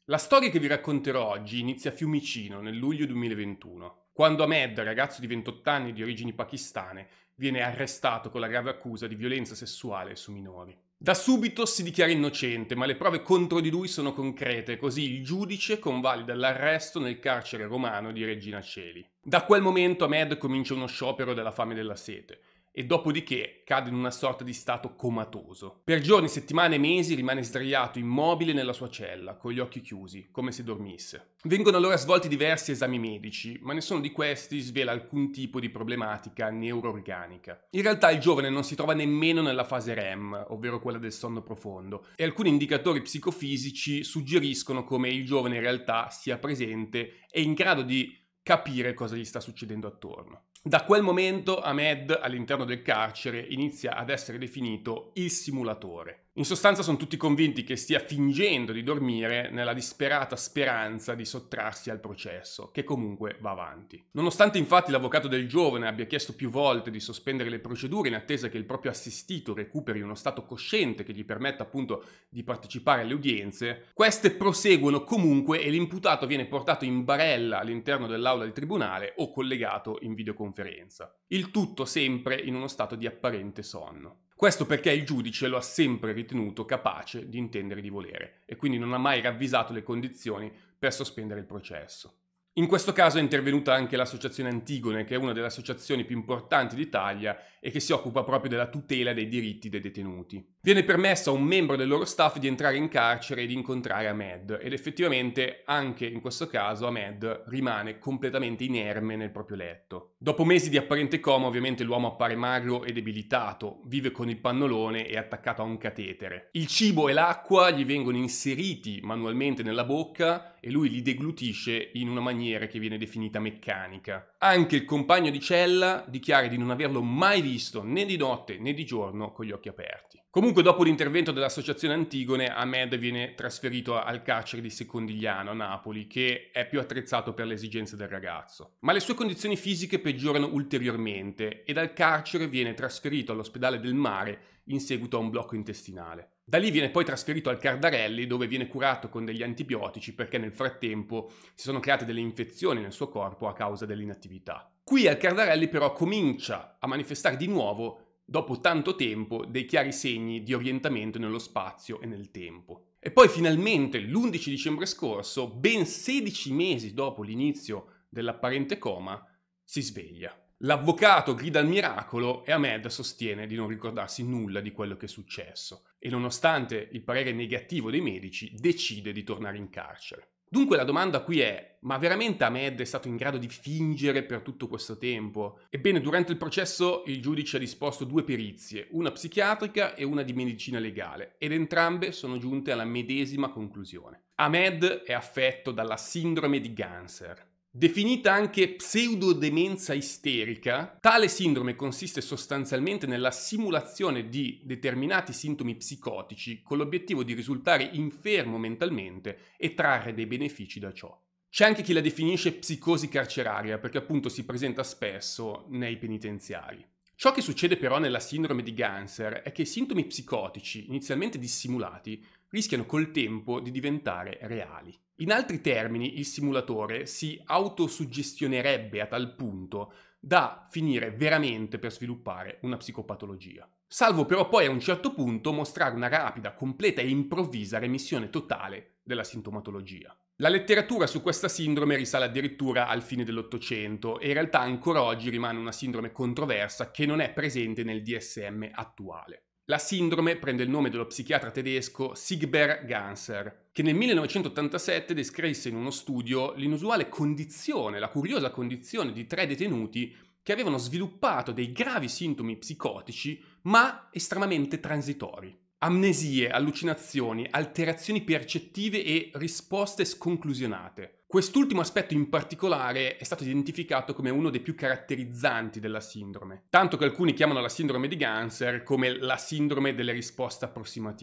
La storia che vi racconterò oggi inizia a Fiumicino nel luglio 2021, quando Ahmed, ragazzo di 28 anni di origini pakistane, viene arrestato con la grave accusa di violenza sessuale su minori. Da subito si dichiara innocente, ma le prove contro di lui sono concrete, così il giudice convalida l'arresto nel carcere romano di Regina Coeli. Da quel momento Ahmed comincia uno sciopero della fame e della sete, e dopodiché cade in una sorta di stato comatoso. Per giorni, settimane e mesi rimane sdraiato immobile nella sua cella, con gli occhi chiusi, come se dormisse. Vengono allora svolti diversi esami medici, ma nessuno di questi svela alcun tipo di problematica neuroorganica. In realtà il giovane non si trova nemmeno nella fase REM, ovvero quella del sonno profondo, e alcuni indicatori psicofisici suggeriscono come il giovane in realtà sia presente e in grado di capire cosa gli sta succedendo attorno. Da quel momento Ahmed all'interno del carcere inizia ad essere definito il simulatore. In sostanza sono tutti convinti che stia fingendo di dormire nella disperata speranza di sottrarsi al processo, che comunque va avanti. Nonostante infatti l'avvocato del giovane abbia chiesto più volte di sospendere le procedure in attesa che il proprio assistito recuperi uno stato cosciente che gli permetta appunto di partecipare alle udienze, queste proseguono comunque e l'imputato viene portato in barella all'interno dell'aula del tribunale o collegato in videoconferenza. Il tutto sempre in uno stato di apparente sonno. Questo perché il giudice lo ha sempre ritenuto capace di intendere di volere e quindi non ha mai ravvisato le condizioni per sospendere il processo. In questo caso è intervenuta anche l'associazione Antigone, che è una delle associazioni più importanti d'Italia e che si occupa proprio della tutela dei diritti dei detenuti. Viene permesso a un membro del loro staff di entrare in carcere e di incontrare Ahmed, ed effettivamente anche in questo caso Ahmed rimane completamente inerme nel proprio letto. Dopo mesi di apparente coma, ovviamente l'uomo appare magro e debilitato, vive con il pannolone e attaccato a un catetere. Il cibo e l'acqua gli vengono inseriti manualmente nella bocca e lui li deglutisce in una maniera che viene definita meccanica. Anche il compagno di cella dichiara di non averlo mai visto né di notte né di giorno con gli occhi aperti. Comunque, dopo l'intervento dell'associazione Antigone, Ahmed viene trasferito al carcere di Secondigliano a Napoli, che è più attrezzato per le esigenze del ragazzo. Ma le sue condizioni fisiche peggiorano ulteriormente e dal carcere viene trasferito all'ospedale del Mare in seguito a un blocco intestinale. Da lì viene poi trasferito al Cardarelli, dove viene curato con degli antibiotici perché nel frattempo si sono create delle infezioni nel suo corpo a causa dell'inattività. Qui al Cardarelli però comincia a manifestare di nuovo, dopo tanto tempo, dei chiari segni di orientamento nello spazio e nel tempo. E poi finalmente l'11 dicembre scorso, ben 16 mesi dopo l'inizio dell'apparente coma, si sveglia. L'avvocato grida al miracolo e Ahmed sostiene di non ricordarsi nulla di quello che è successo e nonostante il parere negativo dei medici decide di tornare in carcere. Dunque la domanda qui è: ma veramente Ahmed è stato in grado di fingere per tutto questo tempo? Ebbene, durante il processo il giudice ha disposto 2 perizie, una psichiatrica e una di medicina legale, ed entrambe sono giunte alla medesima conclusione. Ahmed è affetto dalla sindrome di Ganser. Definita anche pseudodemenza isterica, tale sindrome consiste sostanzialmente nella simulazione di determinati sintomi psicotici con l'obiettivo di risultare infermo mentalmente e trarre dei benefici da ciò. C'è anche chi la definisce psicosi carceraria perché appunto si presenta spesso nei penitenziari. Ciò che succede però nella sindrome di Ganser è che i sintomi psicotici, inizialmente dissimulati, rischiano col tempo di diventare reali. In altri termini, il simulatore si autosuggestionerebbe a tal punto da finire veramente per sviluppare una psicopatologia. Salvo però poi a un certo punto mostrare una rapida, completa e improvvisa remissione totale della sintomatologia. La letteratura su questa sindrome risale addirittura al fine dell'Ottocento e in realtà ancora oggi rimane una sindrome controversa che non è presente nel DSM attuale. La sindrome prende il nome dello psichiatra tedesco Sigbert Ganser, che nel 1987 descrisse in uno studio l'inusuale condizione, la curiosa condizione di 3 detenuti che avevano sviluppato dei gravi sintomi psicotici, ma estremamente transitori. Amnesie, allucinazioni, alterazioni percettive e risposte sconclusionate. Quest'ultimo aspetto in particolare è stato identificato come uno dei più caratterizzanti della sindrome, tanto che alcuni chiamano la sindrome di Ganser come la sindrome delle risposte approssimative.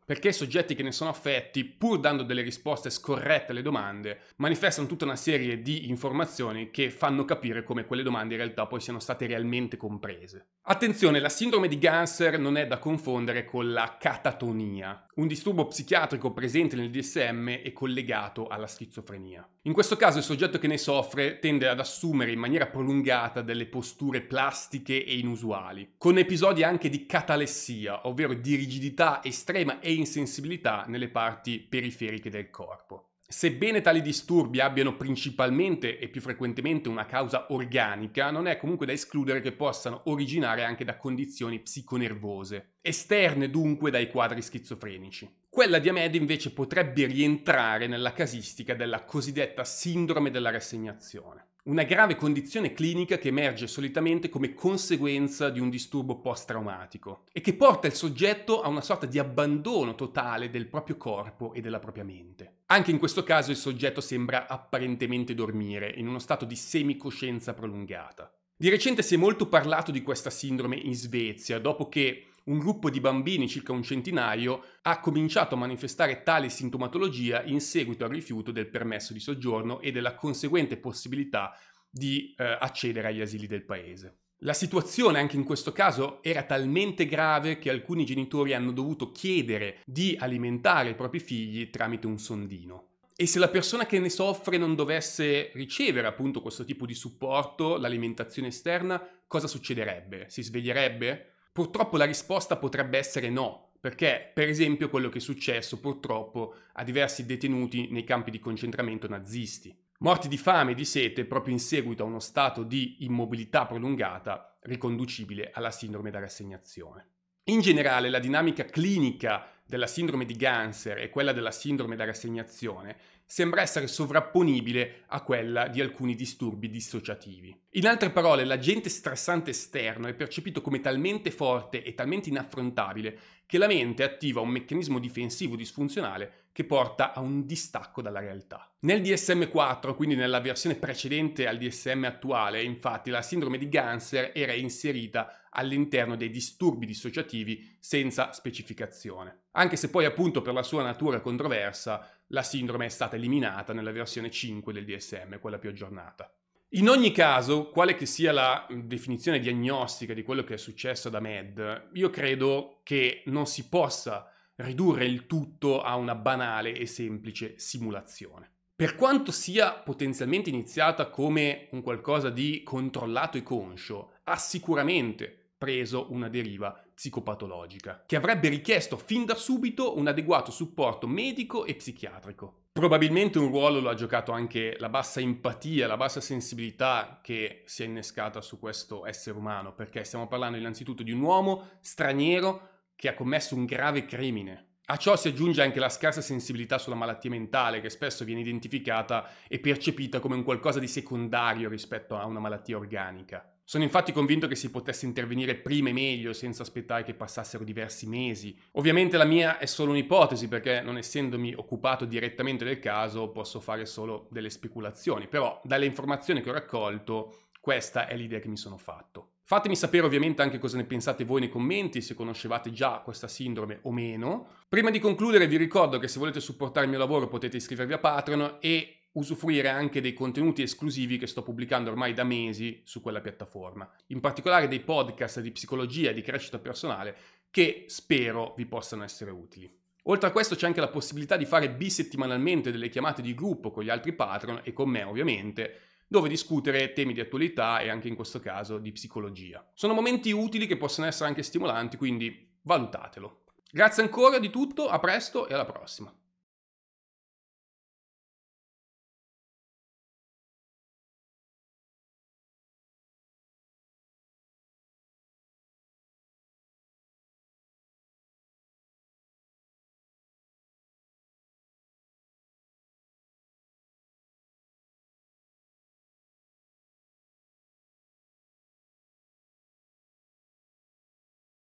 perché i soggetti che ne sono affetti, pur dando delle risposte scorrette alle domande, manifestano tutta una serie di informazioni che fanno capire come quelle domande in realtà poi siano state realmente comprese. Attenzione, la sindrome di Ganser non è da confondere con la catatonia, un disturbo psichiatrico presente nel DSM e collegato alla schizofrenia. In questo caso il soggetto che ne soffre tende ad assumere in maniera prolungata delle posture plastiche e inusuali, con episodi anche di catalessia, ovvero di rigidità estrema e insensibilità nelle parti periferiche del corpo. Sebbene tali disturbi abbiano principalmente e più frequentemente una causa organica, non è comunque da escludere che possano originare anche da condizioni psiconervose, esterne dunque dai quadri schizofrenici. Quella di Hamed invece potrebbe rientrare nella casistica della cosiddetta sindrome della rassegnazione, una grave condizione clinica che emerge solitamente come conseguenza di un disturbo post-traumatico e che porta il soggetto a una sorta di abbandono totale del proprio corpo e della propria mente. Anche in questo caso il soggetto sembra apparentemente dormire, in uno stato di semicoscienza prolungata. Di recente si è molto parlato di questa sindrome in Svezia, dopo che un gruppo di bambini, circa un centinaio, ha cominciato a manifestare tale sintomatologia in seguito al rifiuto del permesso di soggiorno e della conseguente possibilità di accedere agli asili del paese. La situazione anche in questo caso era talmente grave che alcuni genitori hanno dovuto chiedere di alimentare i propri figli tramite un sondino. E se la persona che ne soffre non dovesse ricevere appunto questo tipo di supporto, l'alimentazione esterna, cosa succederebbe? Si sveglierebbe? Purtroppo la risposta potrebbe essere no, perché per esempio quello che è successo purtroppo a diversi detenuti nei campi di concentramento nazisti, morti di fame e di sete proprio in seguito a uno stato di immobilità prolungata riconducibile alla sindrome da rassegnazione. In generale la dinamica clinica della sindrome di Ganser e quella della sindrome da rassegnazione sembra essere sovrapponibile a quella di alcuni disturbi dissociativi. In altre parole, l'agente stressante esterno è percepito come talmente forte e talmente inaffrontabile che la mente attiva un meccanismo difensivo disfunzionale che porta a un distacco dalla realtà. Nel DSM-4, quindi nella versione precedente al DSM attuale, infatti la sindrome di Ganser era inserita all'interno dei disturbi dissociativi senza specificazione. Anche se poi appunto per la sua natura controversa la sindrome è stata eliminata nella versione 5 del DSM, quella più aggiornata. In ogni caso, quale che sia la definizione diagnostica di quello che è successo ad Hamed, io credo che non si possa ridurre il tutto a una banale e semplice simulazione. Per quanto sia potenzialmente iniziata come un qualcosa di controllato e conscio, ha sicuramente preso una deriva psicopatologica, che avrebbe richiesto fin da subito un adeguato supporto medico e psichiatrico. Probabilmente un ruolo lo ha giocato anche la bassa empatia, la bassa sensibilità che si è innescata su questo essere umano, perché stiamo parlando innanzitutto di un uomo straniero che ha commesso un grave crimine. A ciò si aggiunge anche la scarsa sensibilità sulla malattia mentale, che spesso viene identificata e percepita come un qualcosa di secondario rispetto a una malattia organica. Sono infatti convinto che si potesse intervenire prima e meglio, senza aspettare che passassero diversi mesi. Ovviamente la mia è solo un'ipotesi, perché non essendomi occupato direttamente del caso, posso fare solo delle speculazioni, però dalle informazioni che ho raccolto, questa è l'idea che mi sono fatto. Fatemi sapere ovviamente anche cosa ne pensate voi nei commenti, se conoscevate già questa sindrome o meno. Prima di concludere vi ricordo che se volete supportare il mio lavoro potete iscrivervi a Patreon e usufruire anche dei contenuti esclusivi che sto pubblicando ormai da mesi su quella piattaforma. In particolare dei podcast di psicologia e di crescita personale che spero vi possano essere utili. Oltre a questo c'è anche la possibilità di fare bisettimanalmente delle chiamate di gruppo con gli altri Patreon e con me ovviamente, dove discutere temi di attualità e anche in questo caso di psicologia. Sono momenti utili che possono essere anche stimolanti, quindi valutatelo. Grazie ancora di tutto, a presto e alla prossima.